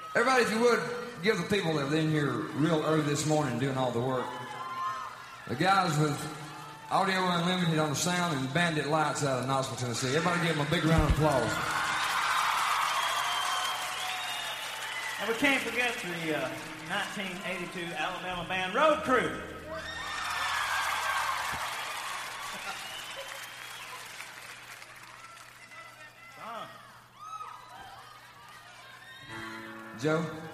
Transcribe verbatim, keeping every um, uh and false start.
Everybody, if you would, give the people that were in here real early this morning doing all the work. The guys with Audio Unlimited on the sound and Bandit Lights out of Knoxville, Tennessee. Everybody give them a big round of applause. And we can't forget the uh, nineteen eighty-two Alabama band Road Crew. Joe?